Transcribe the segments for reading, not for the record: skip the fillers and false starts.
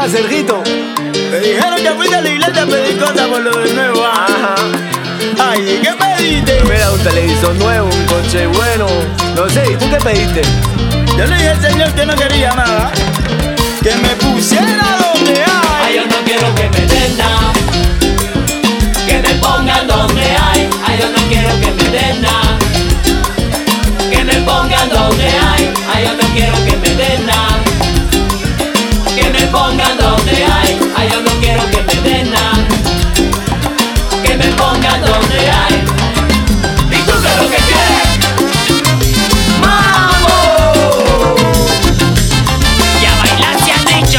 más, Sergito? Me dijeron que fuiste a la iglesia a pedir cosas por lo de nuevo. Ajá. Ay, ¿qué pediste? Mira, un televisor nuevo, un coche bueno. No sé, ¿y tú qué pediste? Yo le dije al señor que no quería nada, que me pusiera donde hay. Ay, yo no quiero que me den nada, que me pongan donde hay. Ay, yo no quiero que me den nada, que me pongan donde hay. Ay, yo no quiero que me den nada, que me pongan donde hay. Ay, yo no quiero que me den nada, que me pongan donde hay. ¿Y tú qué es lo que quieres? ¡Mambo! Y a bailar se han dicho.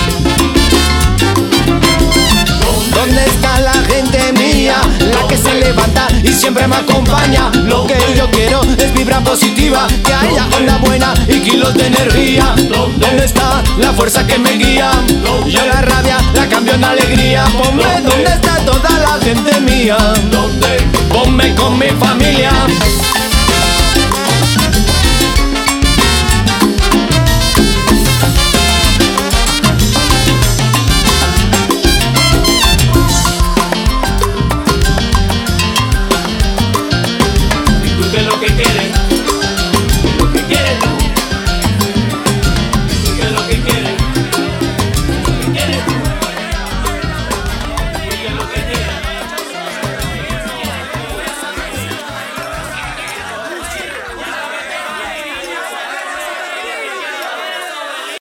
¿Dónde está la gente mía? La que se levanta y siempre me acompaña. Lo que yo quiero es vibra positiva, que haya onda buena y kilos de energía. ¿Dónde está la fuerza que me guía? Yo la rabia la cambio en alegría. Ponme donde está toda la gente mía. Ponme con mi familia.